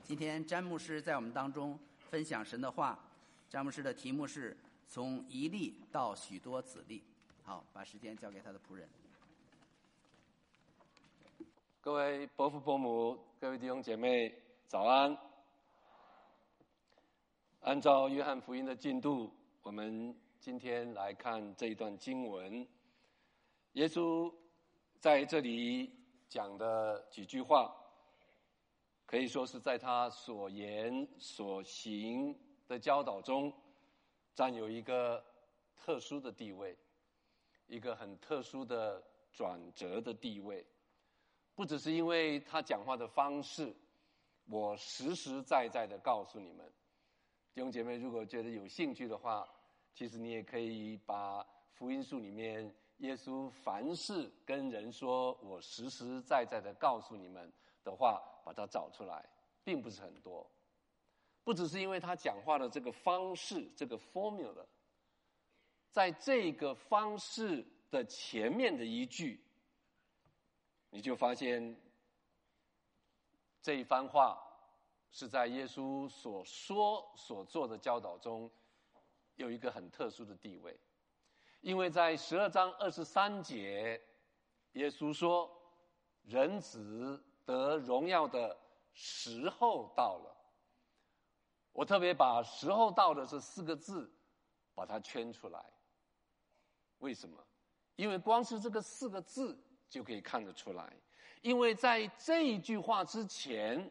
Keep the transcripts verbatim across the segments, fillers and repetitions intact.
今天詹牧师在我们当中分享神的话，詹牧师的题目是从一粒到许多子粒。好，把时间交给他的仆人。 各位伯父伯母，各位弟兄姐妹，早安。按照约翰福音的进度，我们今天来看这一段经文。耶稣在这里讲的几句话，可以说是在他所言所行的教导中占有一个特殊的地位，一个很特殊的转折的地位。不只是因为他讲话的方式，我实实在在的告诉你们，弟兄姐妹，如果觉得有兴趣的话，其实你也可以把福音书里面耶稣凡事跟人说我实实在在的告诉你们的话，把它找出来，并不是很多。不只是因为他讲话的这个方式，这个 formula， 在这个方式的前面的一句，你就发现这一番话是在耶稣所说所做的教导中有一个很特殊的地位。因为在十二章二十三节，耶稣说人子得荣耀的时候到了。我特别把时候到了这四个字把它圈出来。为什么？因为光是这个四个字就可以看得出来。因为在这一句话之前，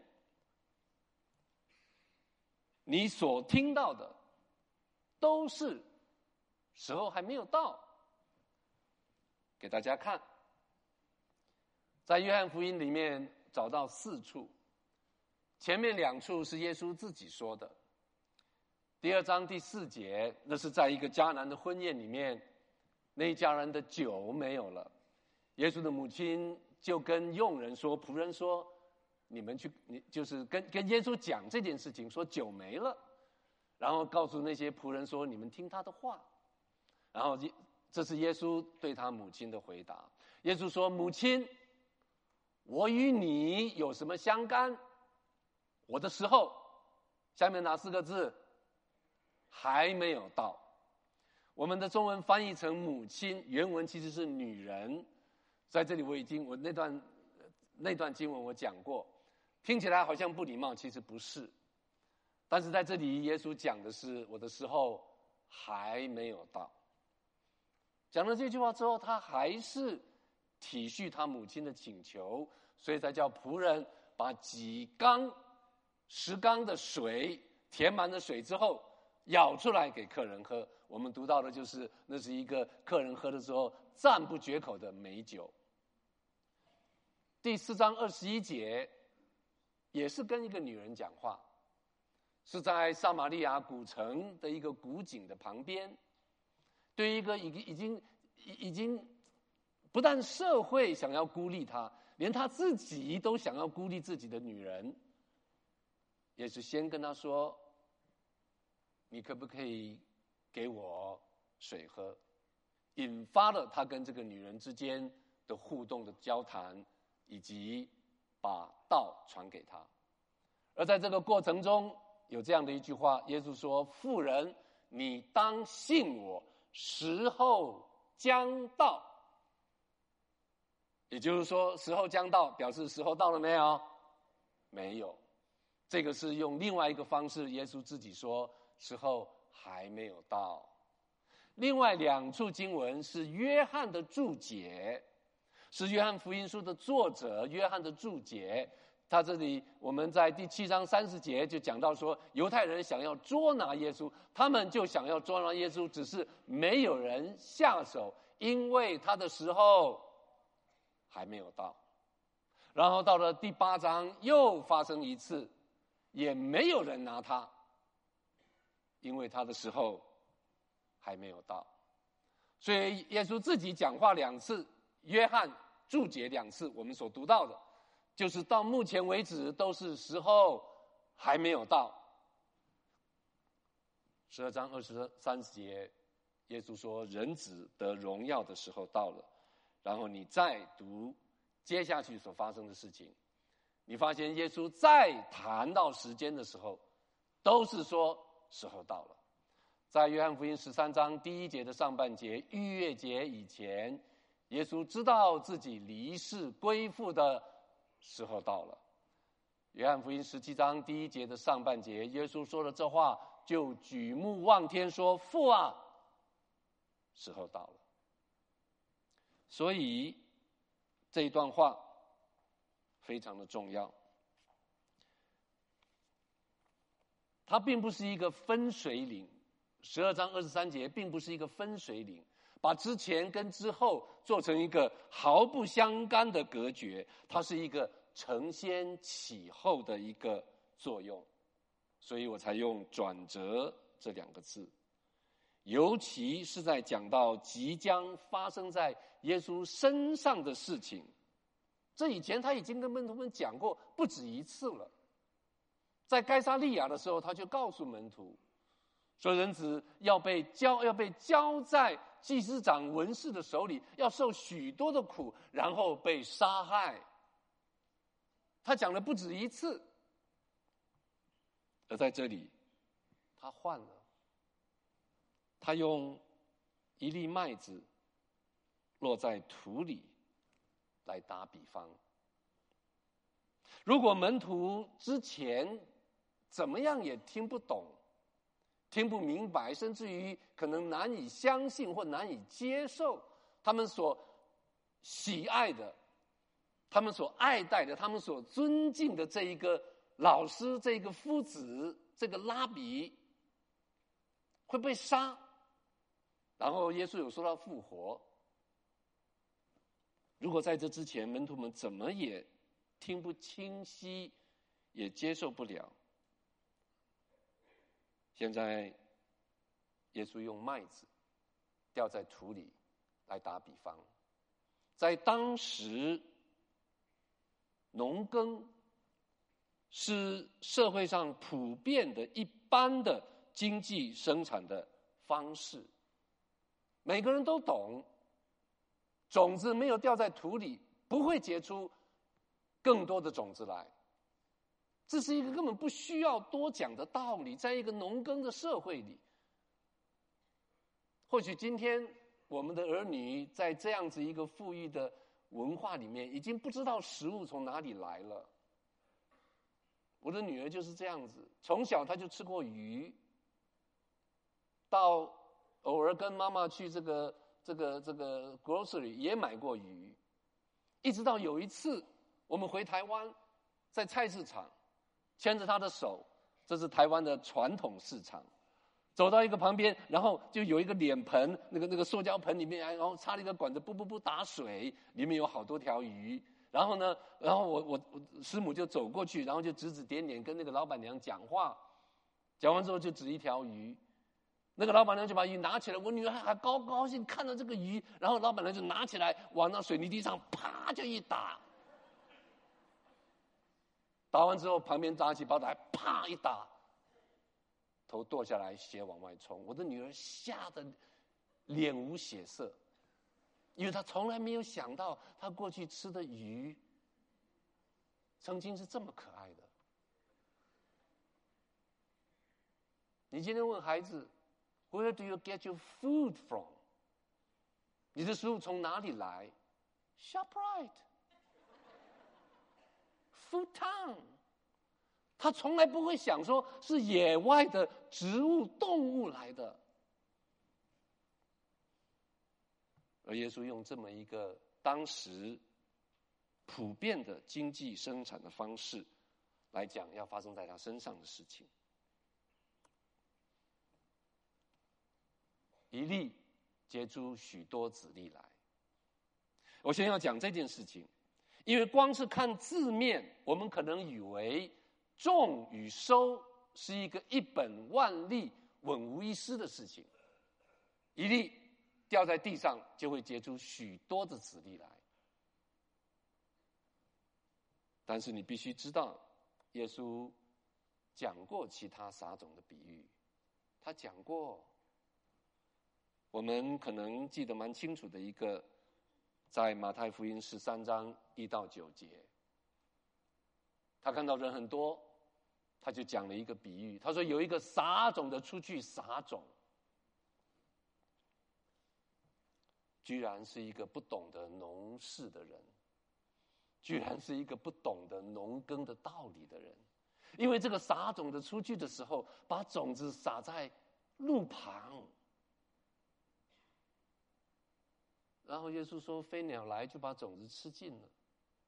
你所听到的都是时候还没有到。给大家看，在约翰福音里面找到四处，前面两处是耶稣自己说的。第二章第四节，那是在一个迦南的婚宴里面，那一家人的酒没有了，耶稣的母亲就跟佣人说，仆人说，你们去，你就是跟跟耶稣讲这件事情，说酒没了，然后告诉那些仆人说，你们听他的话。然后这是耶稣对他母亲的回答。耶稣说，母亲，我与你有什么相干？我的时候，下面哪四个字？还没有到。我们的中文翻译成母亲，原文其实是女人。在这里我已经我那段那段经文我讲过，听起来好像不礼貌，其实不是。但是在这里耶稣讲的是我的时候还没有到。讲了这句话之后，他还是体恤他母亲的请求，所以才叫仆人把几缸十缸的水填满了水之后舀出来给客人喝。我们读到的就是那是一个客人喝的时候赞不绝口的美酒。第四章二十一节也是跟一个女人讲话，是在撒玛利亚古城的一个古井的旁边。对于一个已经已经已经不但社会想要孤立他，连他自己都想要孤立自己的女人，也是先跟他说，你可不可以给我水喝？引发了他跟这个女人之间的互动的交谈，以及把道传给他。而在这个过程中有这样的一句话，耶稣说，妇人，你当信我，时候将到。也就是说，时候将到表示时候到了没有？没有。这个是用另外一个方式，耶稣自己说时候还没有到。另外两处经文是约翰的注解，是约翰福音书的作者约翰的注解。他这里我们在第七章三十节就讲到说，犹太人想要捉拿耶稣，他们就想要捉拿耶稣，只是没有人下手，因为他的时候还没有到。然后到了第八章又发生一次，也没有人拿他，因为他的时候还没有到。所以耶稣自己讲话两次，约翰注解两次，我们所读到的就是到目前为止都是时候还没有到。十二章二十三节，耶稣说人子得荣耀的时候到了。然后你再读接下去所发生的事情， 你发现耶稣再谈到时间的时候，都是说时候到了。在约翰福音十三章第一节的上半节，逾越节以前，耶稣知道自己离世归父的时候到了。约翰福音十七章第一节的上半节，耶稣说了这话，就举目望天说：父啊，时候到了。所以这一段话非常的重要，它并不是一个分水岭。十二章二十三节并不是一个分水岭，把之前跟之后做成一个毫不相干的隔绝，它是一个承先启后的一个作用，所以我才用转折这两个字。尤其是在讲到即将发生在耶稣身上的事情，这以前他已经跟门徒们讲过不止一次了。在该撒利亚的时候，他就告诉门徒说，人子要被交要被交在祭司长文士的手里，要受许多的苦，然后被杀害。他讲了不止一次，而在这里他换了，他用一粒麦子落在土里来打比方。如果门徒之前怎么样也听不懂，听不明白，甚至于可能难以相信或难以接受他们所喜爱的，他们所爱戴的，他们所尊敬的这一个老师，这一个夫子，这个拉比会被杀，然后耶稣有说到复活。如果在这之前门徒们怎么也听不清晰，也接受不了，现在耶稣用麦子掉在土里来打比方。在当时，农耕是社会上普遍的一般的经济生产的方式，每个人都懂，种子没有掉在土里不会结出更多的种子来，这是一个根本不需要多讲的道理。在一个农耕的社会里，或许今天我们的儿女在这样子一个富裕的文化里面，已经不知道食物从哪里来了。我的女儿就是这样子，从小她就吃过鱼，到偶尔跟妈妈去这个这个这个 grocery 也买过鱼，一直到有一次我们回台湾，在菜市场牵着她的手，这是台湾的传统市场，走到一个旁边，然后就有一个脸盆，那个那个塑胶盆里面，然后插了一个管子，不不不打水，里面有好多条鱼。然后呢，然后我我我师母就走过去，然后就指指点点跟那个老板娘讲话，讲完之后就指一条鱼，那个老板娘就把鱼拿起来，我女儿还高高兴看到这个鱼，然后老板娘就拿起来往那水泥地上啪就一打，打完之后旁边拿起包子还啪一打，头剁下来，血往外冲。我的女儿吓得脸无血色，因为她从来没有想到她过去吃的鱼曾经是这么可爱的。你今天问孩子 Where do you get your food from？ 你的食物从哪里来？ ShopRite Food Town。他从来不会想说是野外的植物动物来的。而耶稣用这么一个当时普遍的经济生产的方式来讲要发生在他身上的事情。一粒结出许多子粒来。我先要讲这件事情，因为光是看字面，我们可能以为种与收是一个一本万利、稳无一失的事情，一粒掉在地上就会结出许多的子粒来。但是你必须知道，耶稣讲过其他撒种的比喻，他讲过，我们可能记得蛮清楚的一个，在马太福音十三章一到九节， 他看到人很多，他就讲了一个比喻，他说有一个撒种的出去撒种，居然是一个不懂得农事的人，居然是一个不懂得农耕的道理的人。因为这个撒种的出去的时候，把种子撒在路旁，然后耶稣说飞鸟来就把种子吃尽了。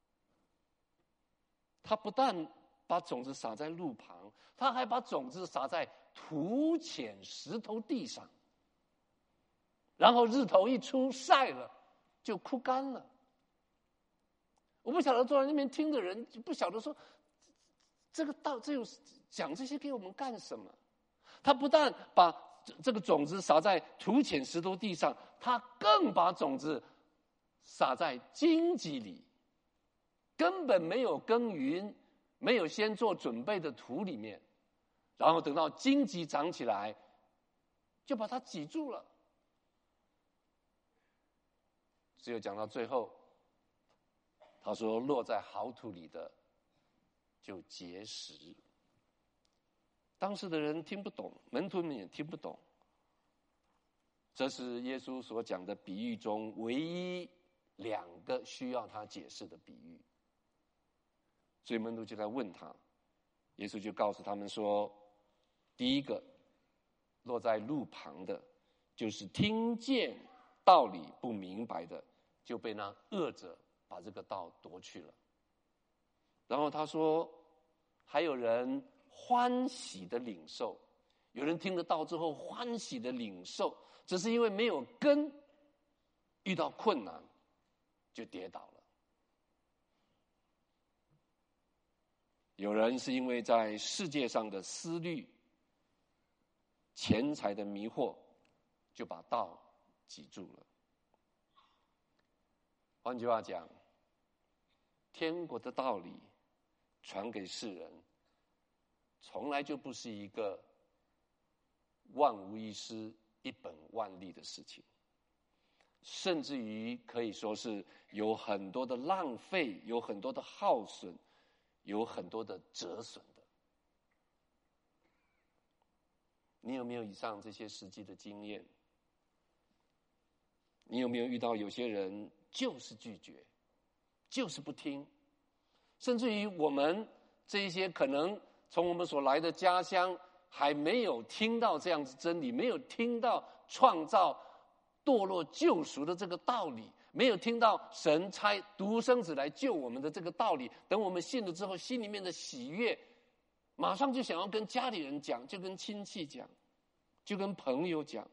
他不但把种子撒在路旁，他还把种子撒在土浅石头地上，然后日头一出晒了就枯干了。我不晓得坐在那边听的人不晓得说这个道这有讲这些给我们干什么。他不但把这个种子撒在土浅石头地上，他更把种子撒在荆棘里，根本没有耕耘，没有先做准备的土里面，然后等到荆棘长起来就把它挤住了。只有讲到最后，他说落在好土里的就结实。当时的人听不懂，门徒们也听不懂，这是耶稣所讲的比喻中唯一两个需要他解释的比喻。所以门徒就在问他，耶稣就告诉他们说，第一个落在路旁的，就是听见道理不明白的，就被那恶者把这个道夺去了。然后他说还有人欢喜的领受，有人听得到之后欢喜的领受，只是因为没有根，遇到困难就跌倒了。有人是因为在世界上的思虑、钱财的迷惑，就把道挤住了。换句话讲，天国的道理传给世人，从来就不是一个万无一失、一本万利的事情，甚至于可以说是有很多的浪费，有很多的耗损，有很多的折损的。你有没有以上这些实际的经验？你有没有遇到有些人就是拒绝，就是不听，甚至于我们这一些可能从我们所来的家乡还没有听到这样子真理，没有听到创造堕落救赎的这个道理，没有听到神差独生子来救我们的这个道理，等我们信了之后，心里面的喜悦马上就想要跟家里人讲，就跟亲戚讲，就跟朋友讲，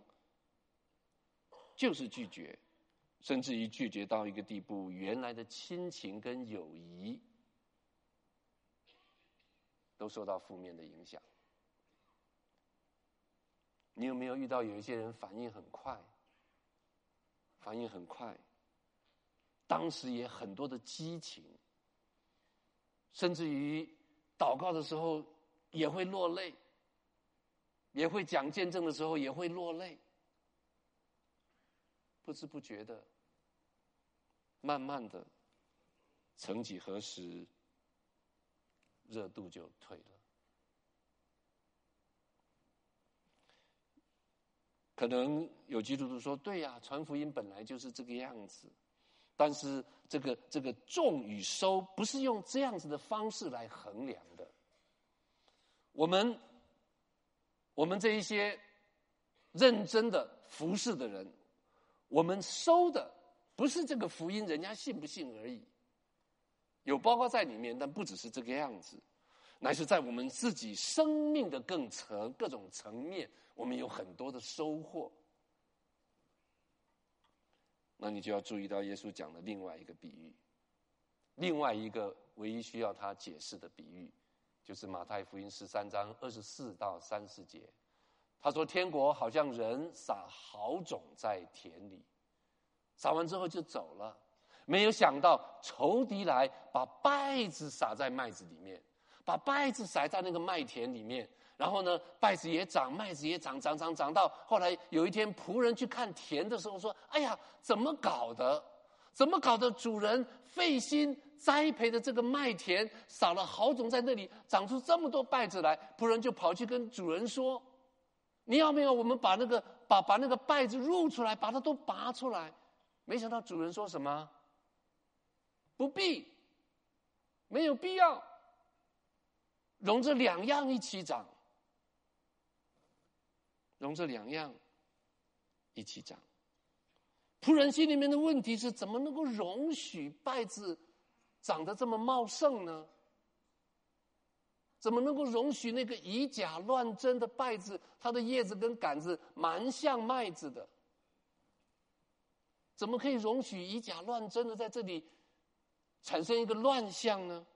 就是拒绝，甚至于拒绝到一个地步，原来的亲情跟友谊都受到负面的影响。你有没有遇到有一些人反应很快，反应很快，当时也很多的激情，甚至于祷告的时候也会落泪，也会讲见证的时候也会落泪，不知不觉的，慢慢的，曾几何时，热度就退了。可能有基督徒说，对呀，传福音本来就是这个样子，但是这个这个种与收不是用这样子的方式来衡量的。我们我们这一些认真的服侍的人，我们收的不是这个福音人家信不信而已，有包括在里面，但不只是这个样子，乃是在我们自己生命的更层各种层面，我们有很多的收获。那你就要注意到耶稣讲的另外一个比喻，另外一个唯一需要他解释的比喻，就是马太福音十三章二十四到三十节。他说天国好像人撒好种在田里，撒完之后就走了，没有想到仇敌来把稗子撒在麦子里面，把稗子撒在那个麦田里面，然后呢稗子也长，麦子也长，长长长到后来有一天仆人去看田的时候说，哎呀，怎么搞的？ 怎么搞的？主人费心栽培的这个麦田，撒了好种在那里，长出这么多稗子来。仆人就跑去跟主人说：“你要不要我们把那个把把那个稗子入出来，把它都拔出来？”没想到主人说什么？不必，没有必要，容这两样一起长，容这两样一起长。仆人心里面的问题是，怎么能够容许稗子长得这么茂盛呢？怎么能够容许那个以假乱真的稗子，它的叶子跟杆子蛮像麦子的？怎么可以容许以假乱真的在这里产生一个乱象呢？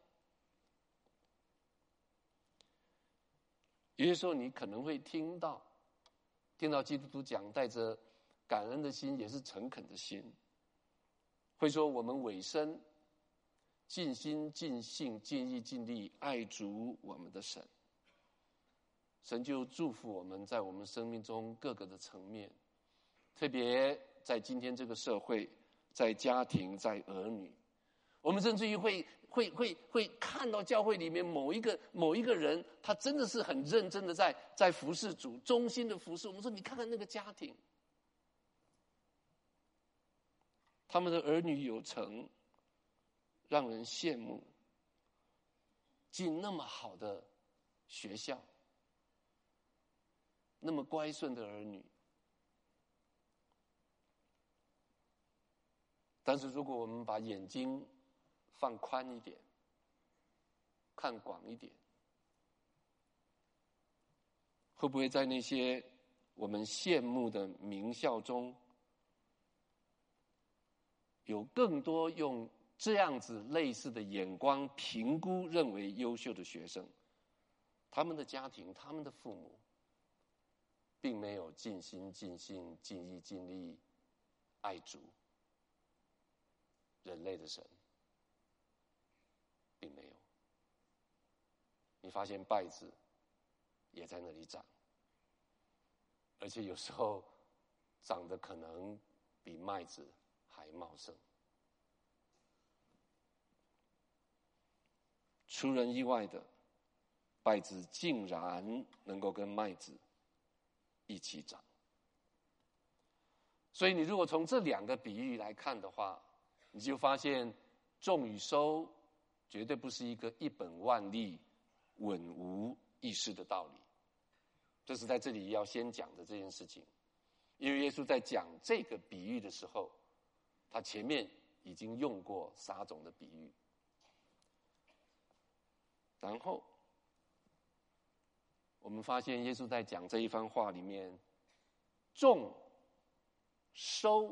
有些时候你可能会听到，听到基督徒讲带着感恩的心，也是诚恳的心，会说我们委身尽心尽性尽意尽力爱主我们的神，神就祝福我们在我们生命中各个的层面，特别在今天这个社会，在家庭，在儿女，我们甚至于会会会会看到教会里面某一个某一个人，他真的是很认真的在在服侍主，忠心的服侍。我们说，你看看那个家庭，他们的儿女有成，让人羡慕，进那么好的学校，那么乖顺的儿女。但是如果我们把眼睛放宽一点，看广一点，会不会在那些我们羡慕的名校中，有更多用这样子类似的眼光评估认为优秀的学生，他们的家庭，他们的父母并没有尽心尽性尽意尽力爱主人类的神，并没有。你发现稗子也在那里长，而且有时候长得可能比麦子还茂盛。出人意外的，稗子竟然能够跟麦子一起长。所以你如果从这两个比喻来看的话，你就发现种与收绝对不是一个一本万利、稳无一失的道理。这是在这里要先讲的这件事情。因为耶稣在讲这个比喻的时候，他前面已经用过撒种的比喻。然后我们发现耶稣在讲这一番话里面，种收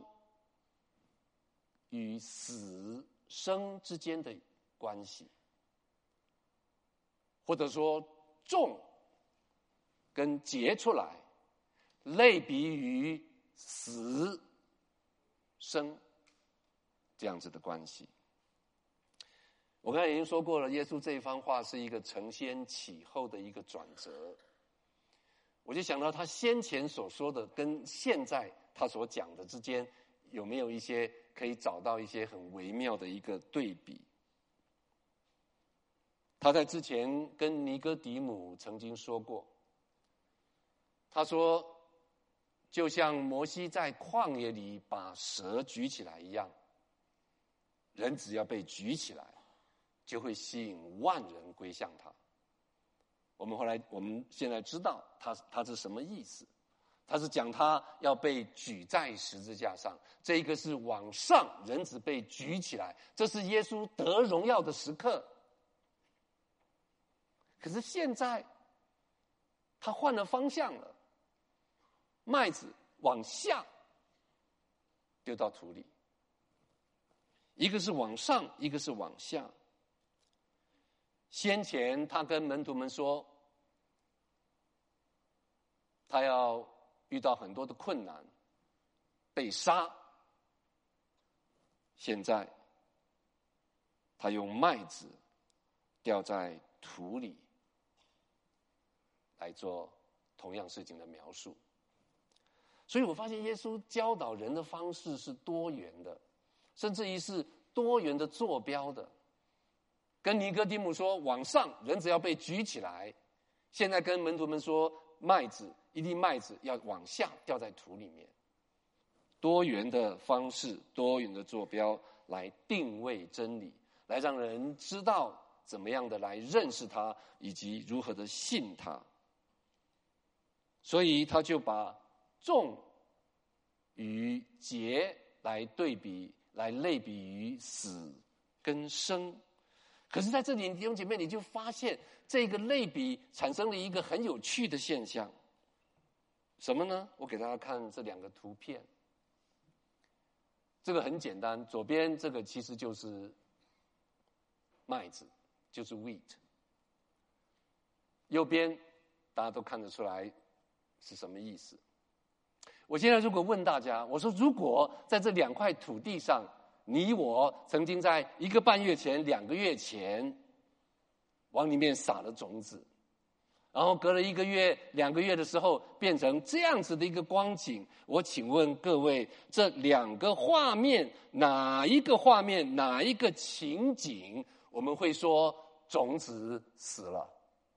与死生之间的关系，或者说种跟结出来类比于死生这样子的关系。我刚才已经说过了，耶稣这一番话是一个承先启后的一个转折。我就想到他先前所说的跟现在他所讲的之间有没有一些可以找到一些很微妙的一个对比。他在之前跟尼哥底母曾经说过，他说就像摩西在旷野里把蛇举起来一样，人只要被举起来就会吸引万人归向他。我们后来我们现在知道他他是什么意思，他是讲他要被举在十字架上，这一个是往上，人子被举起来，这是耶稣得荣耀的时刻。可是现在他换了方向了，麦子往下丢到土里，一个是往上，一个是往下。先前他跟门徒们说，他要遇到很多的困难，被杀。现在他用麦子掉在土里来做同样事情的描述。所以我发现耶稣教导人的方式是多元的， 甚至于是多元的坐标的。跟尼哥底母说往上，人只要被举起来；现在跟门徒们说，麦子一粒麦子要往下掉在土里面。多元的方式，多元的坐标来定位真理，来让人知道怎么样的来认识他，以及如何的信他。所以他就把重与节来对比，来类比于死跟生。可是在这里弟兄姐妹，你就发现这个类比产生了一个很有趣的现象。什么呢？我给大家看这两个图片。这个很简单，左边这个其实就是麦子，就是 wheat。右边大家都看得出来是什么意思。我现在如果问大家，我说如果在这两块土地上，你我曾经在一个半月前、两个月前往里面撒了种子，然后隔了一个月、两个月的时候变成这样子的一个光景，我请问各位，这两个画面哪一个画面、哪一个情景，我们会说种子死了？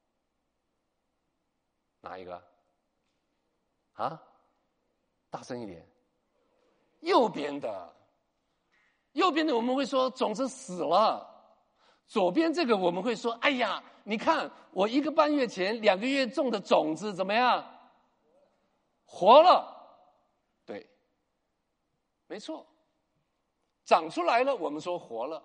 哪一个？啊？大声一点。右边的。右边的我们会说种子死了。左边这个我们会说，哎呀，你看我一个半月前、两个月种的种子怎么样？活了。对，没错，长出来了，我们说活了。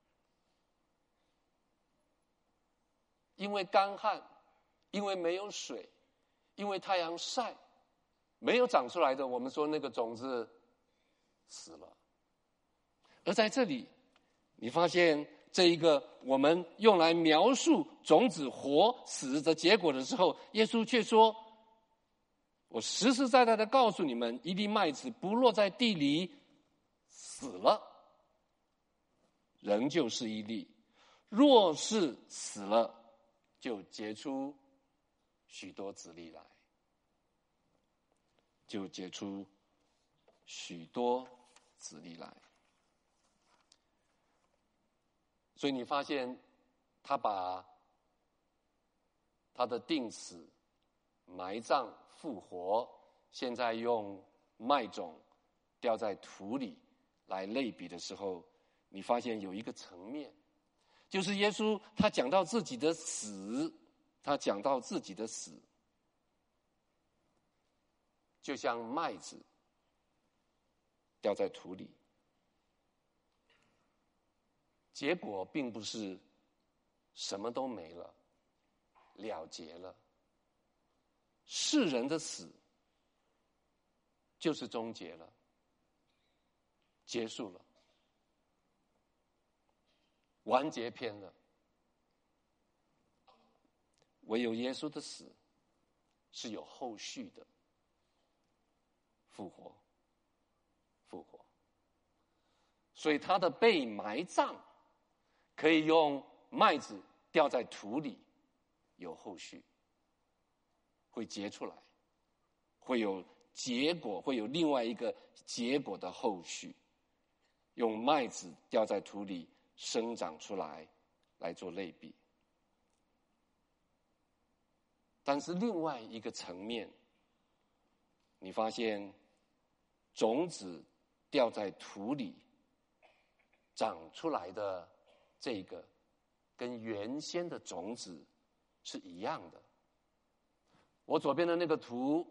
因为干旱，因为没有水，因为太阳晒，没有长出来的，我们说那个种子死了。而在这里，你发现这一个我们用来描述种子活死的结果的时候，耶稣却说，我实实在在的告诉你们，一粒麦子不落在地里死了，仍旧是一粒；若是死了，就结出许多子粒来，就结出许多子粒来。所以你发现他把他的定死、埋葬、复活，现在用麦种掉在土里来类比的时候，你发现有一个层面，就是耶稣他讲到自己的死，他讲到自己的死，就像麦子掉在土里，结果并不是什么都没了，了结了。世人的死就是终结了，结束了，完结篇了。唯有耶稣的死是有后续的，复活，复活。所以他的被埋葬可以用麦子掉在土里，有后续，会结出来，会有结果，会有另外一个结果的后续，用麦子掉在土里生长出来来做类比。但是另外一个层面，你发现种子掉在土里长出来的这个跟原先的种子是一样的。我左边的那个图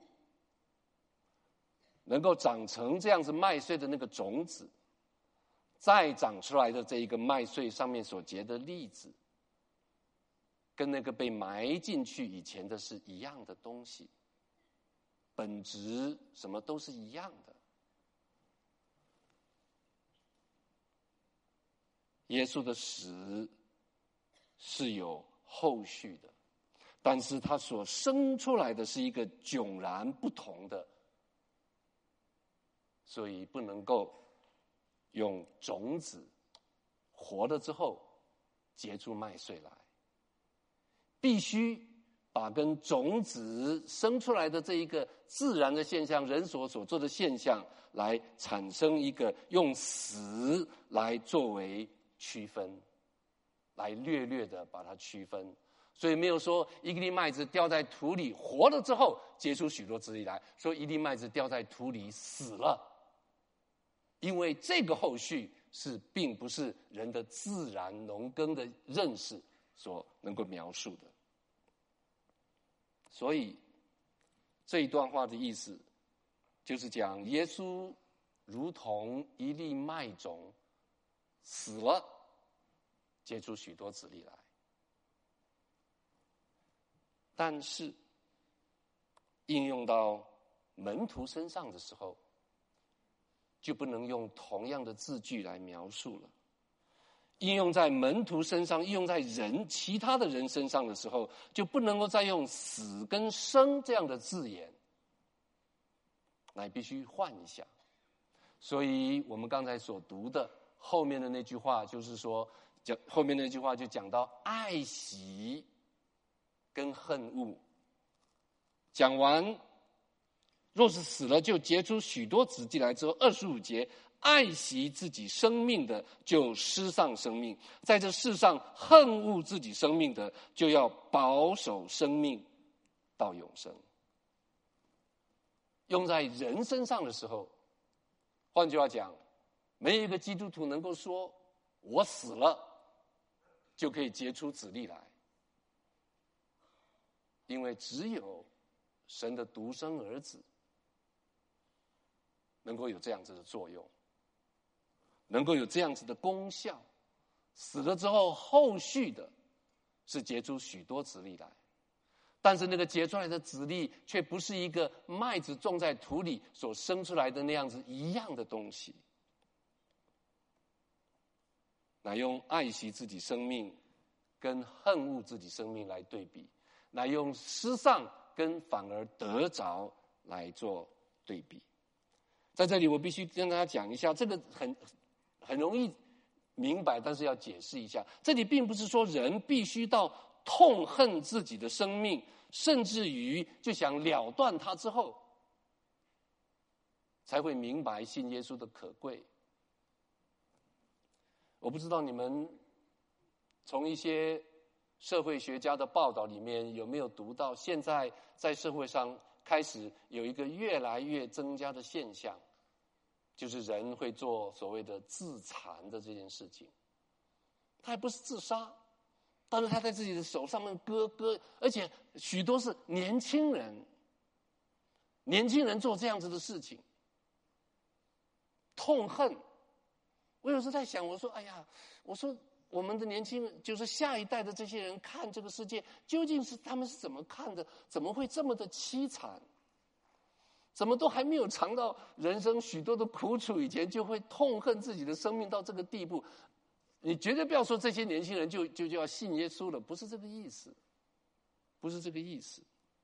能够长成这样子麦穗的那个种子，再长出来的这一个麦穗上面所结的粒子，跟那个被埋进去以前的是一样的东西，本质什么都是一样的。耶稣的死是有后续的，但是他所生出来的是一个迥然不同的，所以不能够用种子活了之后结出麦穗来，必须把跟种子生出来的这一个自然的现象，人所所做的现象，来产生一个用死来作为区分，来略略的把它区分。所以没有说一粒麦子掉在土里活了之后结出许多子粒来，说一粒麦子掉在土里死了，因为这个后续是并不是人的自然农耕的认识所能够描述的。所以这一段话的意思就是讲，耶稣如同一粒麦种死了，结出许多子粒来。但是应用到门徒身上的时候，就不能用同样的字句来描述了。应用在门徒身上，应用在人其他的人身上的时候，就不能够再用死跟生这样的字眼，那必须换一下。所以我们刚才所读的后面的那句话，就是说讲后面那句话就讲到爱惜跟恨恶。讲完若是死了就结出许多子粒来之后，二十五节，爱惜自己生命的就失丧生命，在这世上恨恶自己生命的就要保守生命到永生。用在人身上的时候，换句话讲，没有一个基督徒能够说我死了就可以结出子粒来，因为只有神的独生儿子能够有这样子的作用，能够有这样子的功效。死了之后后续的是结出许多子粒来，但是那个结出来的子粒却不是一个麦子种在土里所生出来的那样子一样的东西，乃用爱惜自己生命跟恨恶自己生命来对比，乃用失丧跟反而得着来做对比。在这里我必须跟大家讲一下，这个很很容易明白，但是要解释一下。这里并不是说人必须到痛恨自己的生命，甚至于就想了断它之后，才会明白信耶稣的可贵。我不知道你们从一些社会学家的报道里面有没有读到，现在在社会上开始有一个越来越增加的现象，就是人会做所谓的自残的这件事情。他还不是自杀，但是他在自己的手上面割割，而且许多是年轻人，年轻人做这样子的事情，痛恨。我有时在想，我说哎呀，我说我们的年轻人，就是下一代的这些人看这个世界，究竟是他们是怎么看的？怎么会这么的凄惨？怎么都还没有尝到人生许多的苦楚以前，就会痛恨自己的生命到这个地步？你绝对不要说这些年轻人就就就要信耶稣了，不是这个意思，不是这个意思，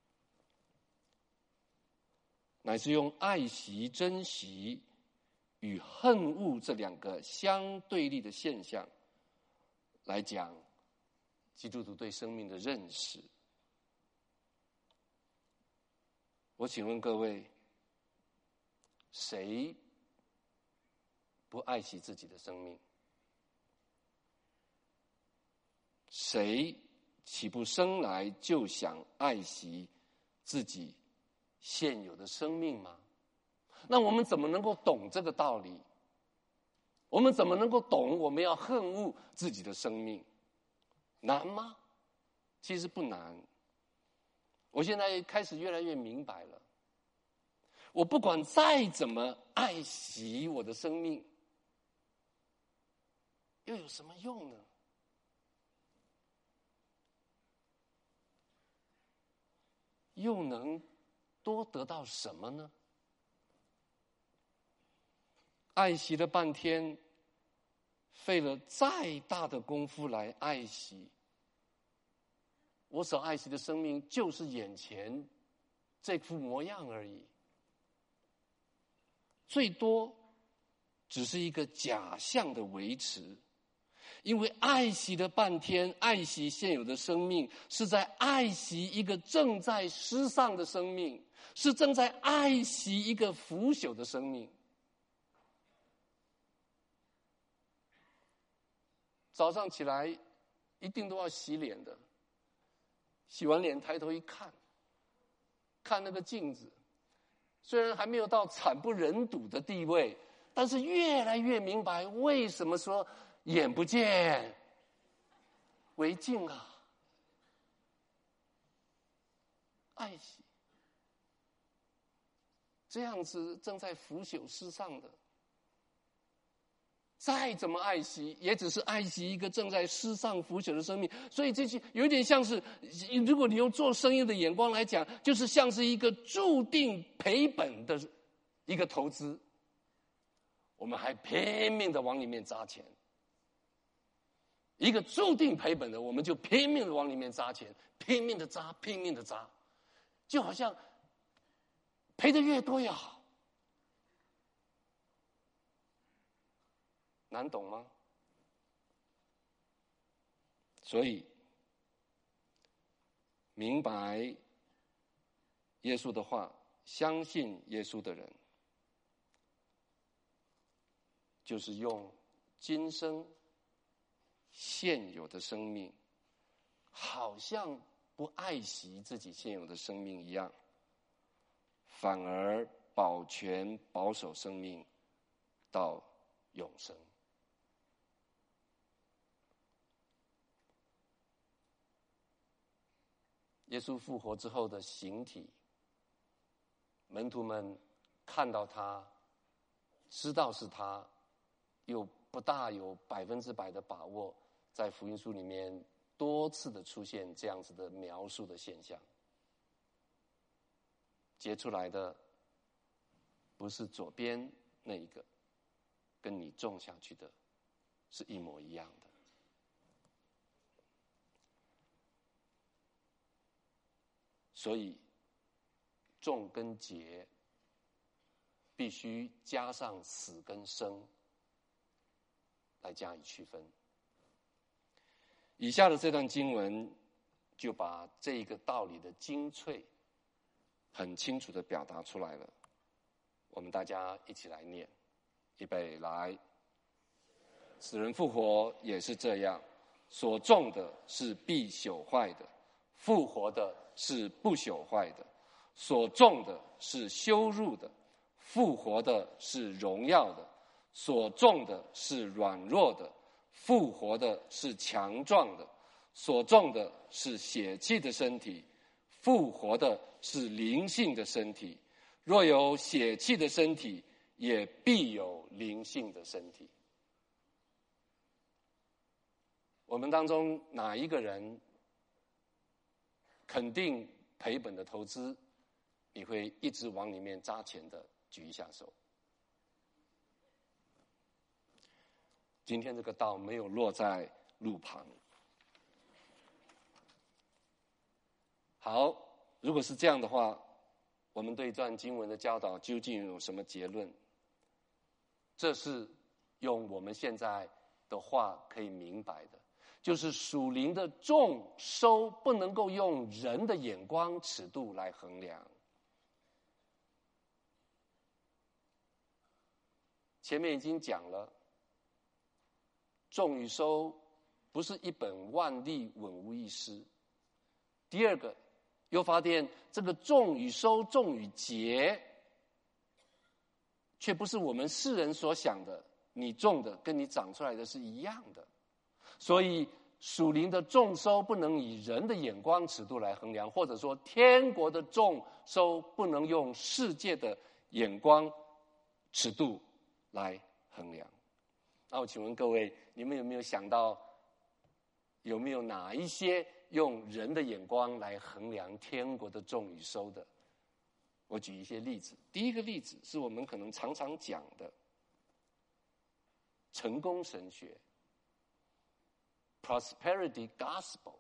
乃是用爱惜、珍惜与恨恶这两个相对立的现象来讲基督徒对生命的认识。我请问各位，谁不爱惜自己的生命？谁岂不生来就想爱惜自己现有的生命吗？那我们怎么能够懂这个道理？我们怎么能够懂我们要恨恶自己的生命？难吗？其实不难。我现在开始越来越明白了，我不管再怎么爱惜我的生命，又有什么用呢？又能多得到什么呢？爱惜了半天，费了再大的功夫来爱惜，我所爱惜的生命就是眼前这副模样而已，最多只是一个假象的维持， 因为爱惜了半天，爱惜现有的生命，是在爱惜一个正在失丧的生命，是正在爱惜一个腐朽的生命。早上起来一定都要洗脸的，洗完脸抬头一看，看那个镜子，虽然还没有到惨不忍睹的地位，但是越来越明白为什么说眼不见为净啊！爱惜这样子正在腐朽失丧的，再怎么爱惜，也只是爱惜一个正在失丧腐朽的生命。所以这些有点像是，如果你用做生意的眼光来讲，就是像是一个注定赔本的一个投资，我们还拼命的往里面砸钱。一个注定赔本的，我们就拼命的往里面砸钱，拼命的砸，拼命的砸，就好像赔的越多越好。难懂吗？所以明白耶稣的话，相信耶稣的人，就是用今生现有的生命，好像不爱惜自己现有的生命一样，反而保全保守生命到永生。耶稣复活之后的形体，门徒们看到他，知道是他，又不大有百分之百的把握，在福音书里面多次的出现这样子的描述的现象。结出来的不是左边那一个，跟你种下去的是一模一样的。所以种跟结必须加上死跟生来加以区分。以下的这段经文就把这个道理的精粹很清楚地表达出来了。我们大家一起来念，预备来。死人复活也是这样，所种的是必朽坏的，复活的是不朽坏的；所种的是羞辱的，复活的是荣耀的；所种的是软弱的，复活的是强壮的；所种的是血气的身体，复活的是灵性的身体。若有血气的身体，也必有灵性的身体。我们当中哪一个人肯定赔本的投资，你会一直往里面扎钱的，举一下手。今天这个道没有落在路旁。好，如果是这样的话，我们对这段经文的教导究竟有什么结论？这是用我们现在的话可以明白的，就是属灵的种收不能够用人的眼光尺度来衡量。前面已经讲了，种与收不是一本万利稳无一失。第二个，又发现这个种与收、种与结，却不是我们世人所想的，你种的跟你长出来的是一样的。所以属灵的种收不能以人的眼光尺度来衡量，或者说天国的种收不能用世界的眼光尺度来衡量。那我请问各位，你们有没有想到，有没有哪一些用人的眼光来衡量天国的种与收的？我举一些例子。第一个例子是我们可能常常讲的成功神学 Prosperity Gospel。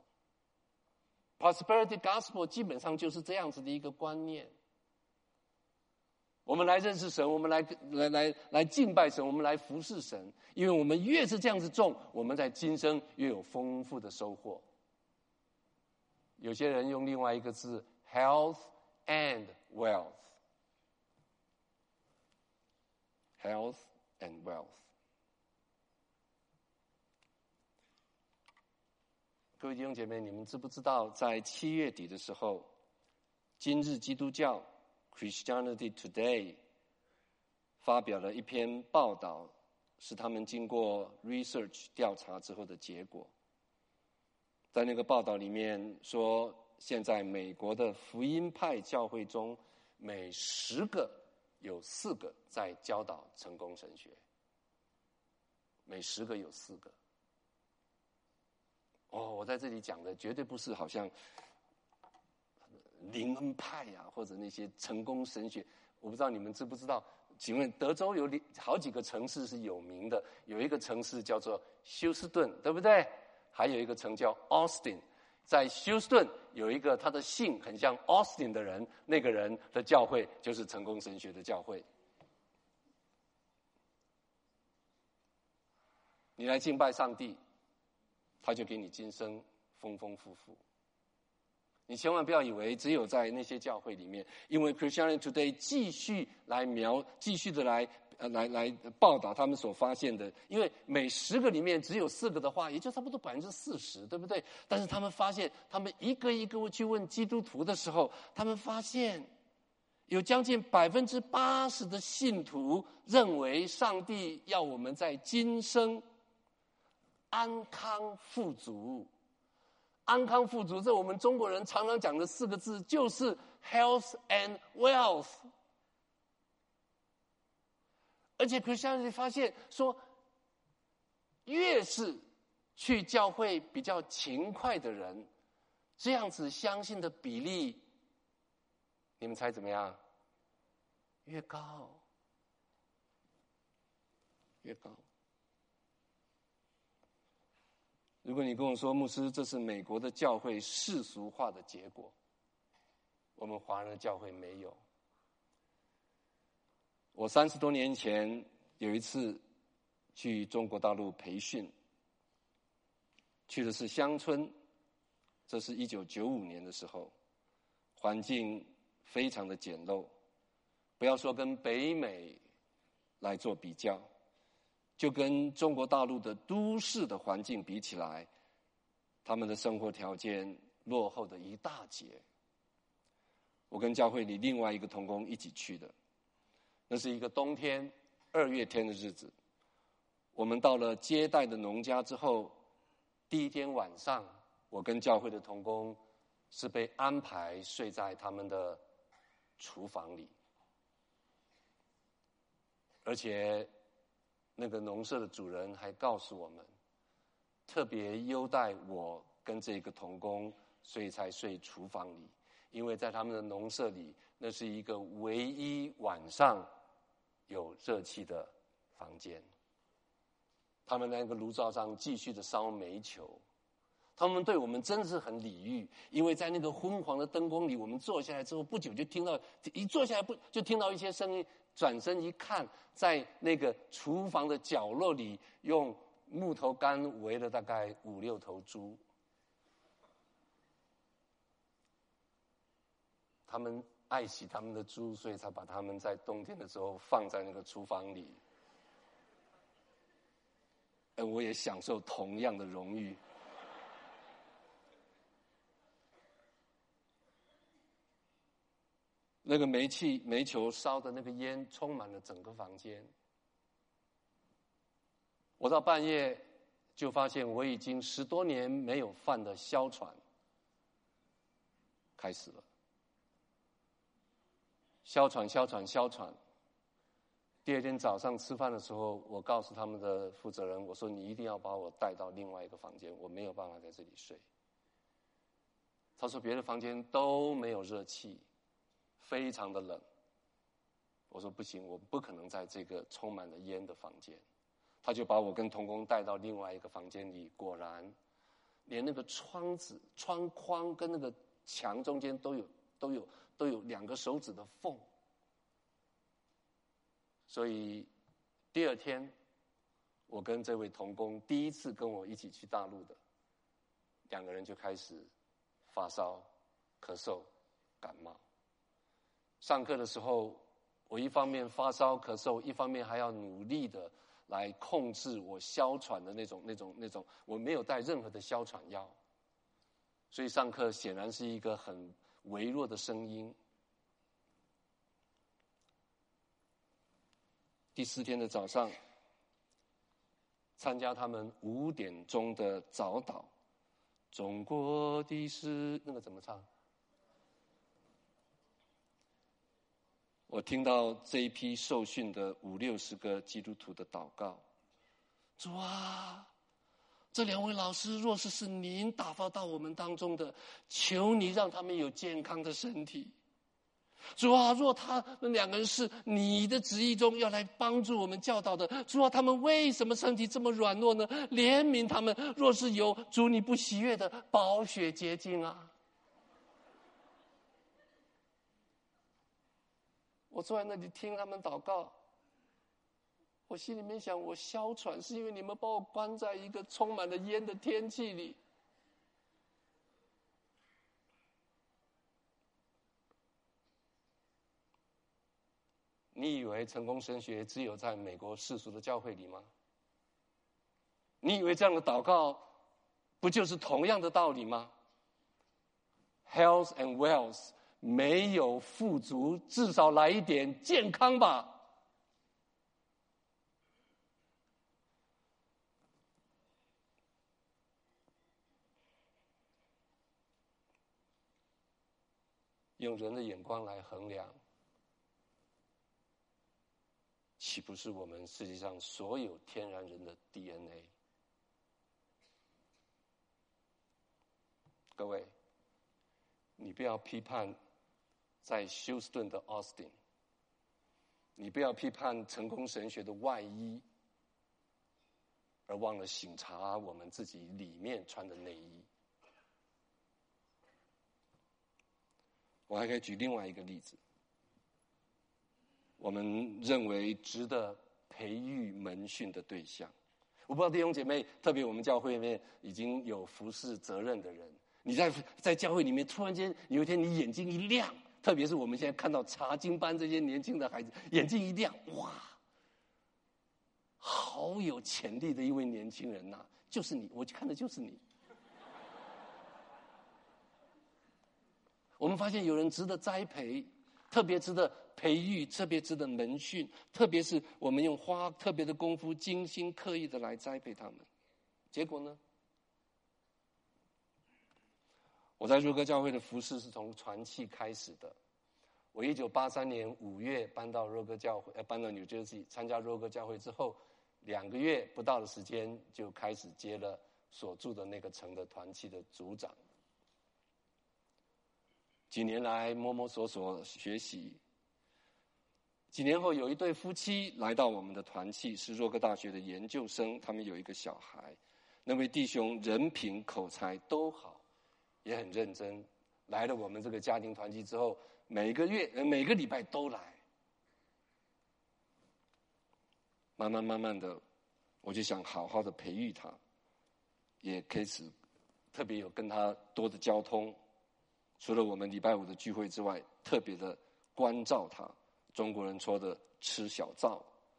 Prosperity Gospel 基本上就是这样子的一个观念。 我们来认识神，我们来来来来敬拜神，我们来服侍神。因为我们越是这样子种，我们在今生越有丰富的收获。有些人用另外一个字 health and wealth health and wealth。 各位弟兄姐妹，你们知不知道在七月底的时候，今日基督教 Christianity Today 发表了一篇报道，是他们经过 research 调查之后的结果。在那个报道里面说，现在美国的福音派教会中，每十个有四个在教导成功神学，每十个有四个。哦，我在这里讲的绝对不是好像灵恩派啊，或者那些成功神学。我不知道你们知不知道，请问德州有好几个城市是有名的，有一个城市叫做休斯顿，对不对？还有一个城叫 Austin。 在休斯顿有一个他的姓很像 Austin 的人，那个人的教会就是成功神学的教会。你来敬拜上帝，他就给你今生丰丰富富。你千万不要以为只有在那些教会里面，因为 Christianity Today 继续来描，继续的来呃来来报道他们所发现的，因为每十个里面只有四个的话，也就差不多百分之四十，对不对？但是他们发现，他们一个一个去问基督徒的时候，他们发现有将近百分之八十的信徒认为上帝要我们在今生安康富足。安康富足，这我们中国人常常讲的四个字，就是 health and wealth。 而且 Christianity 发现说，越是去教会比较勤快的人，这样子相信的比例，你们猜怎么样？越高，越高。如果你跟我说，牧师，这是美国的教会世俗化的结果，我们华人的教会没有。我三十多年前有一次去中国大陆培训，去的是乡村，这是一九九五年的时候，环境非常的简陋，不要说跟北美来做比较，就跟中国大陆的都市的环境比起来，他们的生活条件落后的一大截。我跟教会里另外一个同工一起去的，那是一个冬天二月天的日子。我们到了接待的农家之后，第一天晚上，我跟教会的同工是被安排睡在他们的厨房里，而且那个农舍的主人还告诉我们，特别优待我跟这个同工，所以才睡厨房里，因为在他们的农舍里，那是一个唯一晚上有热气的房间。他们那个炉灶上继续的烧煤球，他们对我们真的是很礼遇，因为在那个昏黄的灯光里，我们坐下来之后不久就听到，一坐下来不就听到一些声音，转身一看，在那个厨房的角落里，用木头杆围了大概五六头猪。他们爱惜他们的猪，所以才把他们在冬天的时候放在那个厨房里。而我也享受同样的荣誉。那个煤气煤球烧的那个烟充满了整个房间。我到半夜就发现我已经十多年没有犯的哮喘开始了。哮喘哮喘哮喘。第二天早上吃饭的时候，我告诉他们的负责人，我说你一定要把我带到另外一个房间，我没有办法在这里睡。他说别的房间都没有热气，非常的冷。我说不行，我不可能在这个充满了烟的房间。他就把我跟同工带到另外一个房间里，果然连那个窗子窗框跟那个墙中间都有都有都有两个手指的缝。 所以第二天，我跟这位同工第一次跟我一起去大陆的，两个人就开始发烧、咳嗽、感冒。上课的时候，我一方面发烧咳嗽，一方面还要努力的来控制我哮喘的那种、那种、那种，我没有带任何的哮喘药，所以上课显然是一个很微弱的声音。第四天的早上，参加他们五点钟的早祷，中国的诗那个怎么唱？我听到这一批受训的五六十个基督徒的祷告，主啊，这两位老师若是是您打发到我们当中的，求你让他们有健康的身体。主啊，若他们两个人是你的旨意中要来帮助我们教导的，主啊，他们为什么身体这么软弱呢？怜悯他们，若是有主你不喜悦的，宝血洁净啊！我坐在那里听他们祷告，我心里面想，我哮喘是因为你们把我关在一个充满了烟的天气里。你以为成功神学只有在美国世俗的教会里吗？你以为这样的祷告不就是同样的道理吗？ Health and wealth， 没有富足，至少来一点健康吧。用人的眼光来衡量，岂不是我们世界上所有天然人的 D N A？ 各位，你不要批判在休斯顿的 Austin， 你不要批判成功神学的外衣，而忘了省察我们自己里面穿的内衣。我还可以举另外一个例子，我们认为值得培育门训的对象。我不知道弟兄姐妹，特别我们教会里面已经有服侍责任的人，你在在教会里面突然间有一天你眼睛一亮，特别是我们现在看到查经班这些年轻的孩子眼睛一亮，哇，好有潜力的一位年轻人呐、啊，就是你，我看的就是你。我们发现有人值得栽培，特别值得培育，特别值得门训，特别是我们用花特别的功夫精心刻意的来栽培他们。结果呢，我在若歌教会的服事是从传契开始的。我一九八三年五月搬到若歌教会，呃，搬到纽约市参加若歌教会之后，两个月不到的时间就开始接了所住的那个城的团契的组长。几年来摸摸索索学习，几年后有一对夫妻来到我们的团契，是若歌大学的研究生，他们有一个小孩。那位弟兄人品口才都好，也很认真，来了我们这个家庭团契之后，每个月每个礼拜都来。慢慢慢慢的，我就想好好的培育他，也开始特别有跟他多的交通。除了我们礼拜五的聚会之外，特别的关照他，中国人说的吃小灶。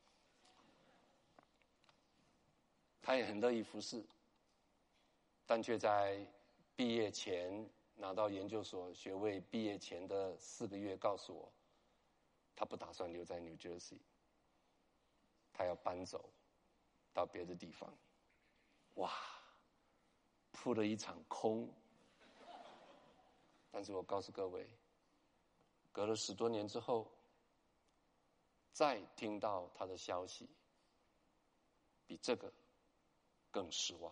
他也很乐意服侍，但却在毕业前拿到研究所学位毕业前的四个月告诉我，他不打算留在 New Jersey， 他要搬走到别的地方。哇，扑了一场空。但是我告诉各位，隔了十多年之后，再听到他的消息，比这个更失望。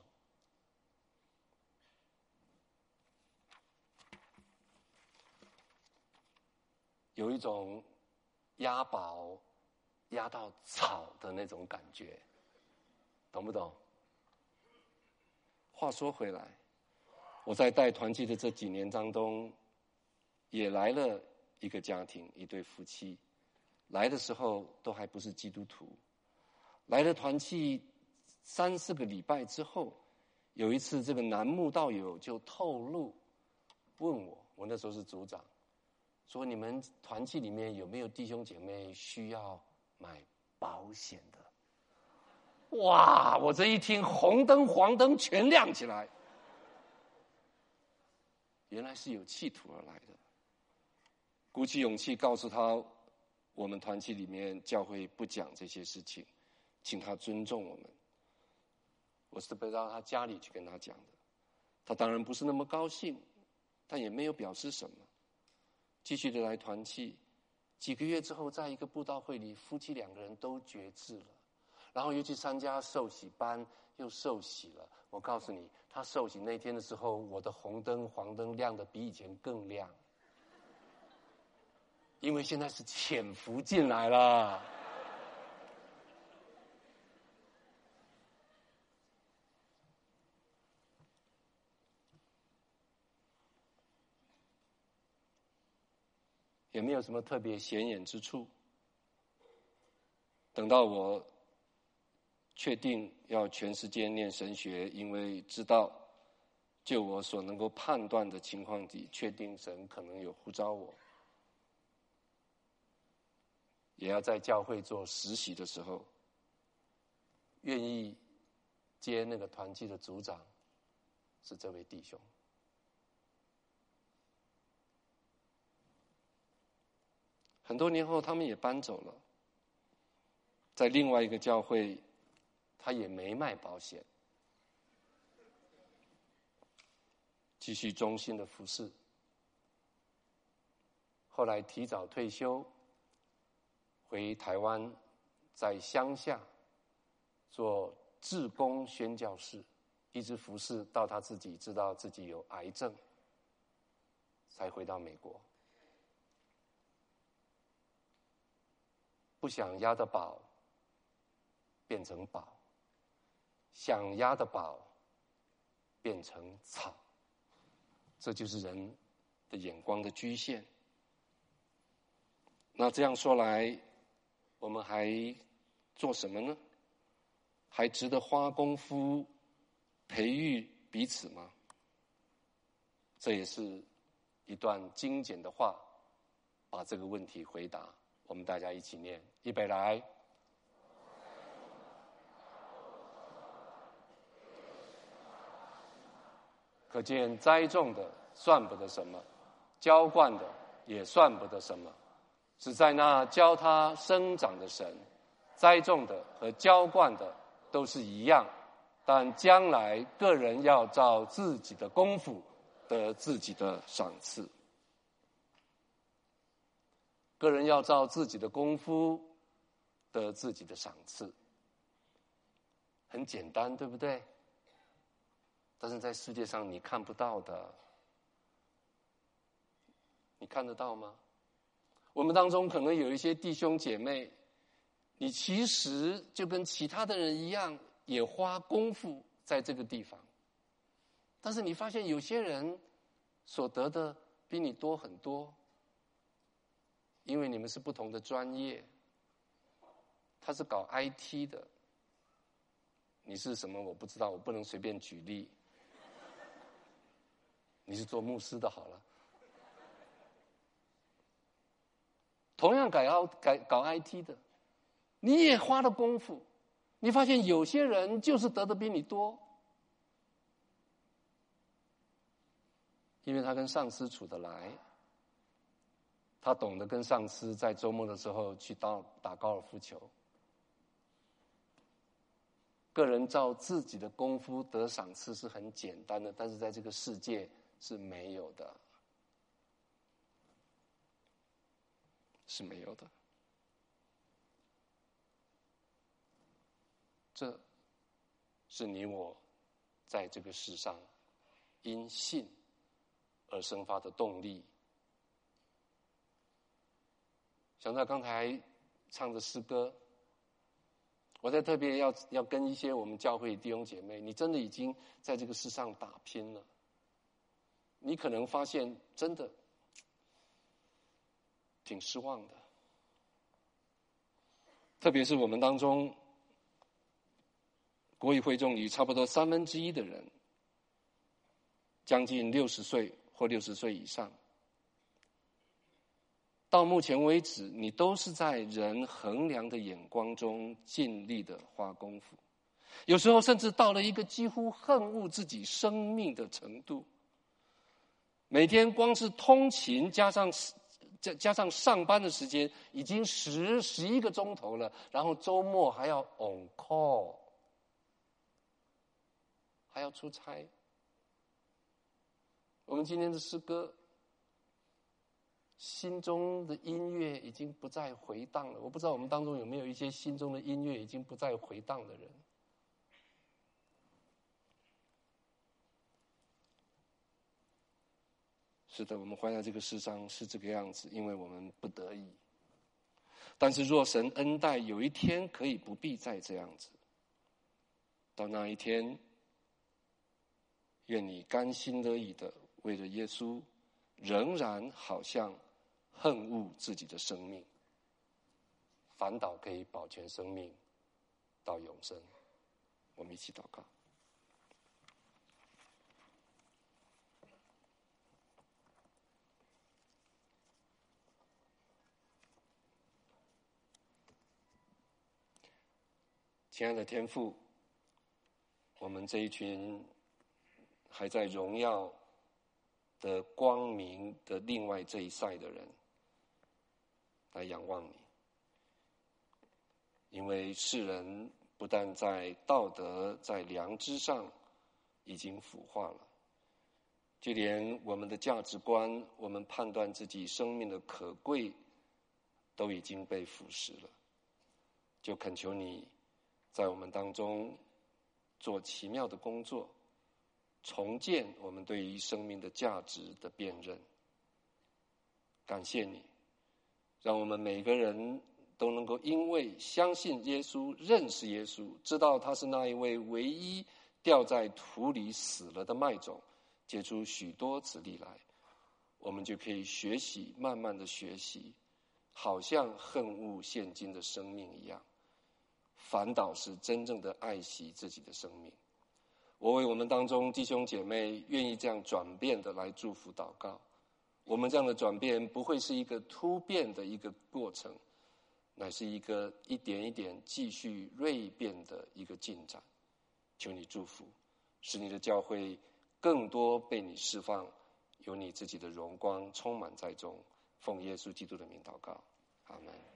有一种押宝押到草的那种感觉，懂不懂？话说回来，我在带团契的这几年当中，也来了一个家庭，一对夫妻， 来的时候都还不是基督徒。来了团契三四个礼拜之后，有一次这个男慕道友就透露问我，我那时候是组长，说你们团契里面有没有弟兄姐妹需要买保险的？哇！我这一听，红灯黄灯全亮起来，原来是有企图而来的。鼓起勇气告诉他，我们团契里面教会不讲这些事情，请他尊重我们。我是被到他家里去跟他讲的，他当然不是那么高兴，但也没有表示什么，继续的来团契。几个月之后，在一个布道会里，夫妻两个人都决志了，然后又去参加受洗班，又受洗了。我告诉你，他受洗那天的时候，我的红灯黄灯亮得比以前更亮，因为现在是潜伏进来了。也没有什么特别显眼之处。等到我确定要全时间念神学，因为知道就我所能够判断的情况底，确定神可能有呼召我，也要在教会做实习的时候，愿意接那个团契的组长是这位弟兄。很多年后他们也搬走了，在另外一个教会他也没卖保险，继续忠心的服侍。后来提早退休，回台湾，在乡下做志工宣教士，一直服侍到他自己知道自己有癌症，才回到美国。不想押的宝变成宝，想押的宝变成草，这就是人的眼光的局限。那这样说来，我们还做什么呢？还值得花功夫培育彼此吗？这也是一段精简的话，把这个问题回答。我们大家一起念，预备来。可见栽种的算不得什么，浇灌的也算不得什么，只在那教他生长的神。栽种的和浇灌的都是一样，但将来个人要照自己的功夫得自己的赏赐。个人要照自己的功夫得自己的赏赐，很简单，对不对？但是在世界上你看不到的，你看得到吗？我们当中可能有一些弟兄姐妹，你其实就跟其他的人一样，也花功夫在这个地方，但是你发现有些人所得的比你多很多，因为你们是不同的专业。他是搞 I T 的，你是什么我不知道，我不能随便举例。你是做牧师的好了。同样搞搞搞 I T 的，你也花了功夫，你发现有些人就是得的比你多，因为他跟上司处得来，他懂得跟上司在周末的时候去打打高尔夫球。个人照自己的功夫得赏赐是很简单的，但是在这个世界是没有的，是没有的。这是你我在这个世上因信而生发的动力。想到刚才唱的诗歌，我在特别要要跟一些我们教会弟兄姐妹，你真的已经在这个世上打拼了，你可能发现真的挺失望的， 特别是我们当中国语会众里差不多三分之一的人，将近六十岁或六十岁以上，到目前为止，你都是在人衡量的眼光中尽力的花功夫，有时候甚至到了一个几乎恨恶自己生命的程度。每天光是通勤加上加加上上班的时间，已经十十一个钟头了，然后周末还要 on call， 还要出差。我们今天的诗歌，心中的音乐已经不再回荡了。我不知道我们当中有没有一些心中的音乐已经不再回荡的人。是的，我们活在这个世上是这个样子，因为我们不得已。但是若神恩待，有一天可以不必再这样子。到那一天，愿你甘心乐意的为了耶稣，仍然好像恨恶自己的生命，反倒可以保全生命到永生。我们一起祷告。亲爱的天父，我们这一群还在荣耀的光明的另外这一赛的人，来仰望你。因为世人不但在道德在良知上已经腐化了，就连我们的价值观，我们判断自己生命的可贵都已经被腐蚀了。就恳求你在我们当中做奇妙的工作，重建我们对于生命的价值的辨认。感谢你，让我们每个人都能够因为相信耶稣，认识耶稣，知道他是那一位唯一掉在土里死了的麦种，结出许多子粒来，我们就可以学习，慢慢的学习，好像恨恶现今的生命一样，反倒是真正的爱惜自己的生命。我为我们当中弟兄姐妹愿意这样转变的来祝福祷告。我们这样的转变不会是一个突变的一个过程，乃是一个一点一点继续锐变的一个进展。求你祝福，使你的教会更多被你释放，有你自己的荣光充满在中。奉耶稣基督的名祷告，阿们。